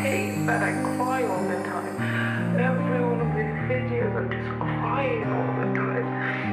hate that I cry all the time. Every one of these videos I'm just crying all the time.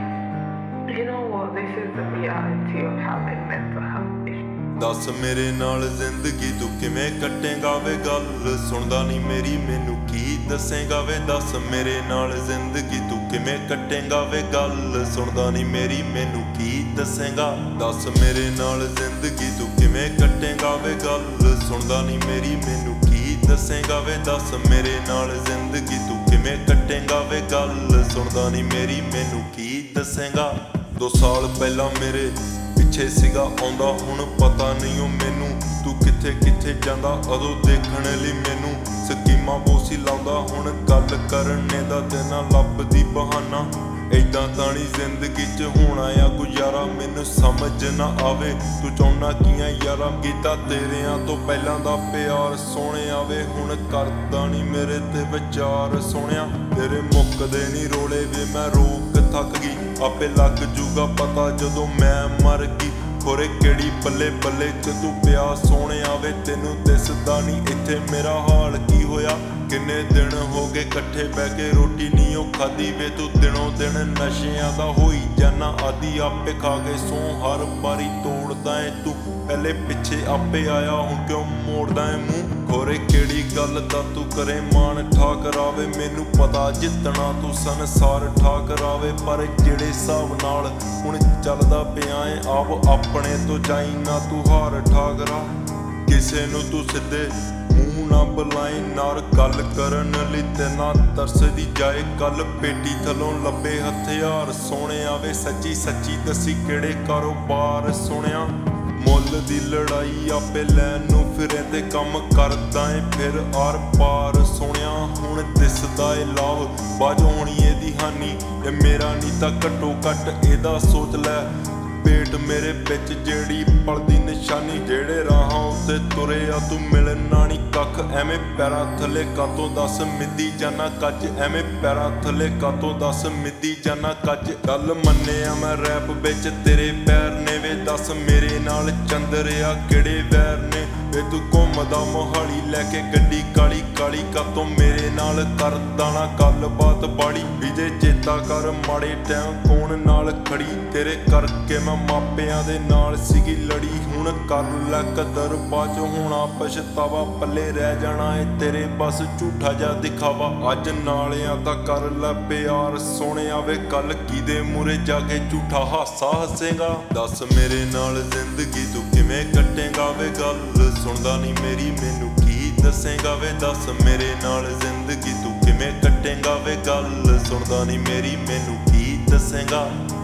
You know what? This is the reality of having mental health issues. ਦੱਸ ਮੇਰੇ ਨਾਲ ਜ਼ਿੰਦਗੀ ਤੂੰ ਕਿਵੇਂ ਕੱਟੇਂਗਾ ਵੇ ਗੱਲ ਸੁਣਦਾ ਨਹੀਂ ਮੇਰੀ ਮੈਨੂੰ ਕੀ ਦੱਸੇਂਗਾ ਵੇ ਦੱਸ ਮੇਰੇ ਨਾਲ ਜ਼ਿੰਦਗੀ ਤੂੰ ਕਿਵੇਂ ਕੱਟੇਂਗਾ ਵੇ ਗੱਲ ਸੁਣਦਾ ਨਹੀਂ ਮੇਰੀ ਮੈਨੂੰ ਕੀ ਦੱਸੇਂਗਾ ਦੱਸ ਮੇਰੇ ਨਾਲ ਜ਼ਿੰਦਗੀ ਤੂੰ ਕਿਵੇਂ ਕੱਟੇਂਗਾ ਵੇ ਗੱਲ ਸੁਣਦਾ ਨਹੀਂ ਮੇਰੀ ਮੈਨੂੰ ਕੀ ਦੱਸੇਂਗਾ ਵੇ ਦੱਸ ਮੇਰੇ ਨਾਲ ਜ਼ਿੰਦਗੀ ਤੂੰ ਕਿਵੇਂ ਕੱਟੇਂਗਾ ਵੇ ਗੱਲ ਸੁਣਦਾ ਨਹੀਂ ਮੇਰੀ ਮੈਨੂੰ ਕੀ ਦੱਸੇਂਗਾ 2 ਸਾਲ ਪਹਿਲਾਂ ਮੇਰੇ ਪਿੱਛੇ ਸੀਗਾ ਆਉਂਦਾ ਹੁਣ ਪਤਾ ਨਹੀਂ ਉਹ ਮੈਨੂੰ ਤੂੰ ਕਿੱਥੇ ਕਿੱਥੇ ਜਾਂਦਾ ਉਦੋਂ ਦੇਖਣ ਲਈ ਮੈਨੂੰ ਸਕੀਮਾਂ ਬੋਸੀ ਲਾਉਂਦਾ ਹੁਣ ਗੱਲ ਕਰਨੇ ਦਾ ਤੇ ਨਾ ਲੱਭਦੀ ਬਹਾਨਾ ਏਦਾਂ ਤਾਂ ਨਹੀਂ ਜ਼ਿੰਦਗੀ 'ਚ ਹੋਣਾ ਆ ਗੁਜ਼ਾਰਾ ਮੈਨੂੰ ਸਮਝ ਨਾ ਆਵੇ ਤੂੰ ਚਾਹੁੰਦਾ ਕੀ ਆ ਯਾਰਾ ਕੀਤਾ ਤੇਰਿਆਂ ਤੋਂ ਪਹਿਲਾਂ ਦਾ ਪਿਆਰ ਸੋਹਣਿਆ ਵੇ ਹੁਣ ਕਰਦਾ ਨਹੀਂ ਮੇਰੇ ਤੇ ਵਿਚਾਰ ਸੋਹਣਿਆ ਤੇਰੇ ਮੁੱਕਦੇ ਨਹੀਂ ਰੋਲੇ ਵੇ ਮੈਂ ਰੋਕ ਥੱਕ ਗਈ ਆਪੇ ਲੱਗ ਜੂਗਾ ਪਤਾ ਜਦੋਂ ਮੈਂ ਮਰ ਗਈ ਖੋਰੇ ਕਿਹੜੀ ਬੱਲੇ ਬੱਲੇ 'ਚ ਤੂੰ ਪਿਆ ਸੋਹਣਿਆ ਵੇ ਤੈਨੂੰ ਦਿਸਦਾ ਨਹੀਂ ਇੱਥੇ ਮੇਰਾ ਹਾਲ ਕੀ ਹੋਇਆ ਕਿੰਨੇ ਦਿਨ ਹੋ ਗਏ ਇਕੱਠੇ ਬਹਿ ਕੇ ਰੋਟੀ ਨਹੀਂ ਉਹ ਖਾਦੀ ਵੇ ਤੂੰ ਦਿਨੋਂ ਦਿਨ ਨਸ਼ਿਆਂ ਦਾ ਹੋਈ ਜਾਨਾ ਆਦੀ ਆਪੇ ਖਾ ਕੇ ਸੌਂ ਹਰ ਵਾਰੀ ਤੋੜਦਾ ਏ ਤੂੰ ਪਹਿਲੇ ਪਿੱਛੇ ਆਪੇ ਆਇਆ ਹੁਣ ਕਿਉਂ ਮੋੜਦਾ ਏ ਮੂੰਹ ਖੋਰੇ ਕਿਹੜੀ ਗੱਲ ਦਾ ਤੂੰ ਕਰੇ ਮਾਣ ਠਾਕਰਾਵੇ ਮੈਨੂੰ ਪਤਾ ਜਿੱਤਣਾ ਤੂੰ ਸੰਸਾਰ ਠਾਕਰਾਵੇ ਪਰ ਜਿਹੜੇ ਹਿਸਾਬ ਨਾਲ ਹੁਣ ਚੱਲਦਾ ਪਿਆ ਏ ਆਪ ਆਪਣੇ ਤੋਂ ਜਾਈ ਨਾ ਤੂੰ ਹਾਰ ਠਾਕਰਾ ਕਿਸੇ ਨੂੰ ਤੂੰ ਸਿੱਧੇ ਮੂੰਹ ਨਾ ਬੁਲਾਈ ਨਾਰ ਗੱਲ ਕਰਨ ਲਈ ਤੇ ਨਾ ਤਰਸਦੀ ਜਾਏ ਕੱਲ ਪੇਟੀ ਥਲੋਂ ਲੱਭੇ ਹਥਿਆਰ ਸੋਹਣਿਆ ਵੇ ਸੱਚੀ ਸੱਚੀ ਦੱਸੀ ਕਿਹੜੇ ਕਾਰੋਬਾਰ ਸੋਹਣਿਆ ਮੁੱਲ ਦੀ ਲੜਾਈ ਆਪੇ ਲੈਣ ਨੂੰ ਫਿਰੇ ਤੇ ਕੰਮ ਕਰਦਾ ਏ ਫਿਰ ਆਰ ਪਾਰ ਸੋਹਣਿਆ ਹੁਣ ਦਿਸਦਾ ਏ ਲਾਭ ਬਾਝ ਹੋਣੀ ਇਹਦੀ ਹਾਨੀ ਇਹ ਮੇਰਾ ਨਹੀਂ ਤਾਂ ਘੱਟੋ ਘੱਟ ਇਹਦਾ ਸੋਚ ਲੈ ਪੇਟ ਮੇਰੇ ਵਿੱਚ ਜਿਹੜੀ ਪਲਦੀ ਨਿਸ਼ਾਨੀ ਜਿਹੜੇ ਰਾਹਾਂ ਉੱਤੇ ਤੁਰੇ ਆ ਤੂੰ ਮਿਲਣਾ ਨਹੀਂ ਕੱਖ ਐਵੇਂ ਪੈਰਾਂ ਥੱਲੇ ਕਾਤੋਂ ਦੱਸ ਮਿੱਦੀ ਜਾਨਾ ਕੱਜ ਐਵੇਂ ਪੈਰਾਂ ਥੱਲੇ ਕਾਤੋਂ ਦੱਸ ਮਿੱਦੀ ਜਾਨਾ ਕੱਜ ਗੱਲ ਮੰਨਿਆ ਮੈਂ ਰੈਪ ਵਿੱਚ ਤੇਰੇ ਪੈਰ ਨੇ ਵੇ ਦੱਸ ਮੇਰੇ ਨਾਲ ਚੰਦਰਿਆ ਕਿਹੜੇ ਵੈਰ ਨੇ ਵੇ ਤੂੰ ਘੁੰਮਦਾ ਮੋਹਾਲੀ ਲੈ ਕੇ ਗੱਡੀ ਕਾਲੀ ਕਾਲੀ ਕਾਤੋਂ ਮੇਰੇ ਨਾਲ ਕਰਦਾ ਨਾ ਗੱਲਬਾਤ ਬਾੜੀ ਵੀ ਜੇ ਚੇਤਾ ਕਰ ਮਾੜੇ ਟਾਈਮ ਕੌਣ ਨਾਲ ਖੜੀ ਤੇਰੇ ਕਰਕੇ ਮੈਂ ਮਾਪਿਆਂ ਦੇ ਨਾਲ ਸੀਗੀ ਲੜੀ ਹੁਣ ਕਰ ਲੈ ਕਦਰ ਬਾਅਦ ਹੋਣਾ ਪਛਤਾਵਾ ਪੱਲੇ ਰਹਿ ਜਾਣਾ ਏ ਤੇਰੇ ਬਸ ਝੂਠਾ ਜਿਹਾ ਦਿਖਾਵਾ ਅੱਜ ਨਾਲਿਆਂ ਤਾਂ ਕਰ ਲੈ ਪਿਆਰ ਸੋਹਣਿਆ ਵੇ ਕੱਲ ਕਿਦੇ ਮੂਰੇ ਜਾ ਕੇ ਝੂਠਾ ਹਾਸਾ ਹੱਸੇਗਾ ਦੱਸ ਮੇਰੇ ਨਾਲ ਜ਼ਿੰਦਗੀ ਤੂੰ ਕਿਵੇਂ ਕੱਟੇਂਗਾ ਵੇ ਗੱਲ ਸੁਣਦਾ ਨਹੀਂ ਮੇਰੀ ਮੈਨੂੰ ਕੀ ਦੱਸੇਂਗਾ ਵੇ ਦੱਸ ਮੇਰੇ ਨਾਲ ਜ਼ਿੰਦਗੀ ਤੂੰ ਕਿਵੇਂ ਕੱਟੇਂਗਾ ਵੇ ਗੱਲ ਸੁਣਦਾ ਨਹੀਂ ਮੇਰੀ ਮੈਨੂੰ ਕੀ ਦੱਸੇਂਗਾ